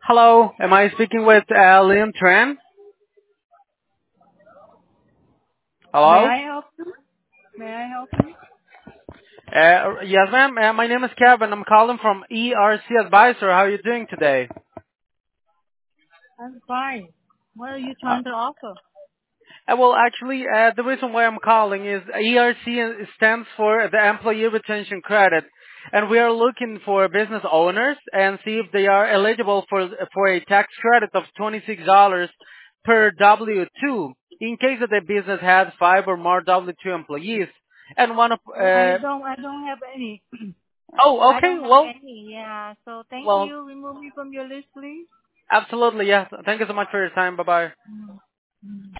Hello, am I speaking with Liam Tran? May Hello? I help you? May I help you? Yes, ma'am. My name is Kevin. I'm calling from ERC Advisor. How are you doing today? I'm fine. What are you Uh, trying to offer? the reason why I'm calling is ERC stands for the Employee Retention Credit, and we are looking for business owners and see if they are eligible for a tax credit of $26 per W-2 in case that the business has five or more W-2 employees. And one of Oh, I don't have any. oh, I okay, don't have well, any. Yeah. So thank well, you. Remove me from your list, please. absolutely, yes. Thank you so much for your time. Bye bye.